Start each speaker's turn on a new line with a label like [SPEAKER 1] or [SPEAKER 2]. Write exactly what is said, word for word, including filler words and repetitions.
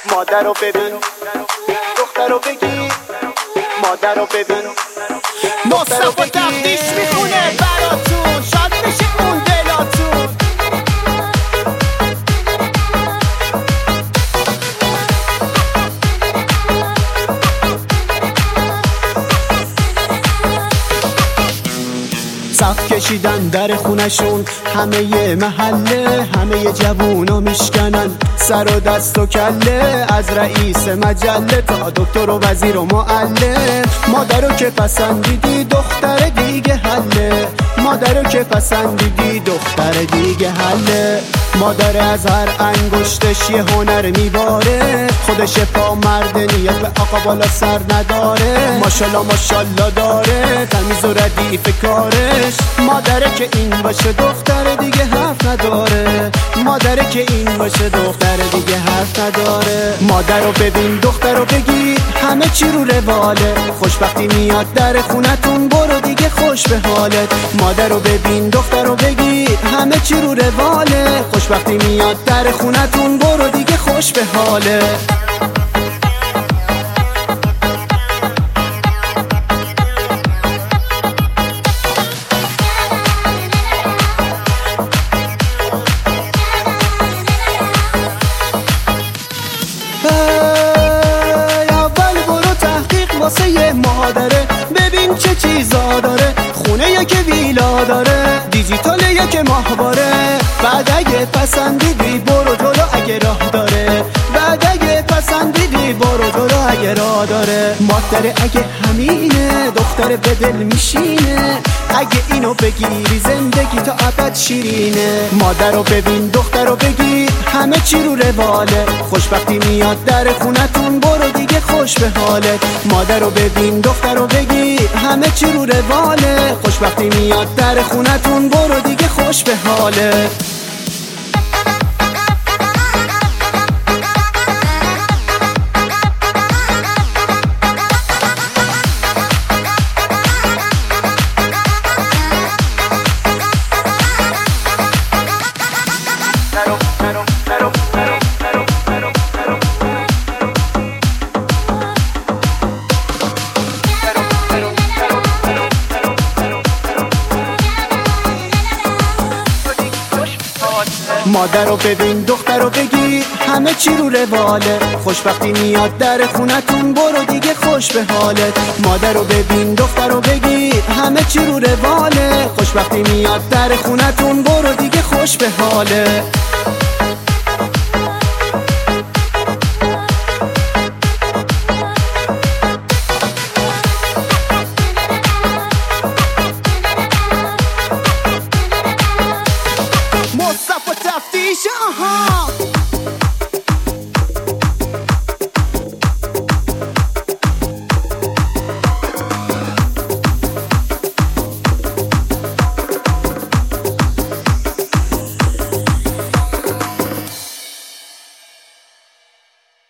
[SPEAKER 1] مادر رو ببین، دختر رو بگی، مادر رو ببین،
[SPEAKER 2] مصطفی تفتیش میخونه براتون، شاد بشه اون دلاتون.
[SPEAKER 3] صف کشیدن در خونشون همه محله، همه جوونا میشکنن سر و دست و کله، از رئیس مجله تا دکتر و وزیر و معلم. مادرو که پسندیدی دختر دیگه حله، مادرو که پسندیدی دختر دیگه حله. مادر از هر انگشتش یه هنر میباره، خودش پا مرد نیت به آقا بالا سر نداره. ماشالله ماشالله داره تمیز و ردیف کارش، مادره که این باشه دختر دیگه حرف نداره، مادره که این باشه دختر دیگه حرف نداره. مادر رو ببین دختر رو بگی همه چی رو رواله، خوشبختی میاد در خونتون برو دیگه خوش به حالت. مادر رو ببین دختر رو بگی همه چی رو رواله، خوشبختی میاد در خونتون برو دیگه خوش به حالت. واسه یه مادره ببین چه چیزا داره، خونه یکی ویلا داره، دیجیتال یک ماهواره. بعد اگه پسندیدی برو جلو اگه راه داره، بعد اگه پسندیدی برو جلو اگه راه داره. مادر اگه همینه دختر به دل میشینه، اگه اینو بگیری زندگی تا ابد شیرینه. مادر رو ببین دختر رو بگی همه چی رو رواله، خوشبختی میاد در خونتون برو دیگه خوش به حالت. مادر رو ببین دختر رو بگی همه چی رو رواله، خوشبختی میاد در خونتون برو دیگه خوش به حالت. مادر رو ببین دختر رو بگی همه چی رو رواله، خوشبختی میاد در خونتون برو دیگه خوش به حالت. مادر رو ببین دختر رو بگی همه چی رو رواله، خوشبختی میاد در خونتون برو دیگه خوش به حالت.